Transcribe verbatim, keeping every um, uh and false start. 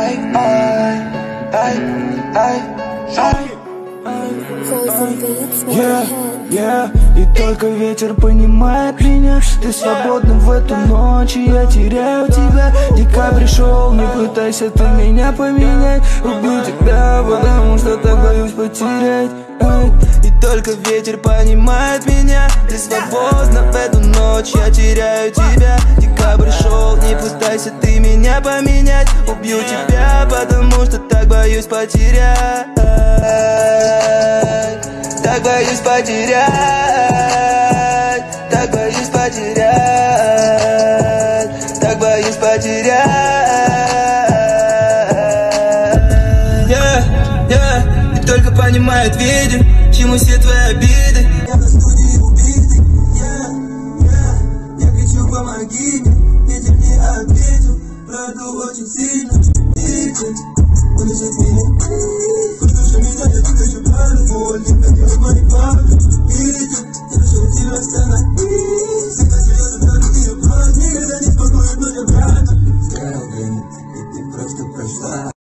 ай, ай, ай, ай, ай. Yeah, yeah, и только ветер понимает меня. Ты свободна в эту ночь, и я теряю тебя. Декабрь пришел, не пытайся ты меня поменять. Убью тебя, потому что так боюсь потерять. Ай. И только ветер понимает меня. Ты свободна в эту ночь, я теряю тебя. Декабрь пришел, не пытайся ты меня поменять. Убью тебя, потому что так боюсь потерять. Так боюсь потерять, так боюсь потерять, так боюсь потерять. Yeah, yeah, и только понимает, видим, чему все твои обиды. Я на студии убитый, yeah, yeah, я кричу, помоги мне, ветер не ответил, правду очень сильно видит, он лежит меня. Послушай меня, я хочу пару боль, не хотел моих пар, видит, я решил тебя остановить.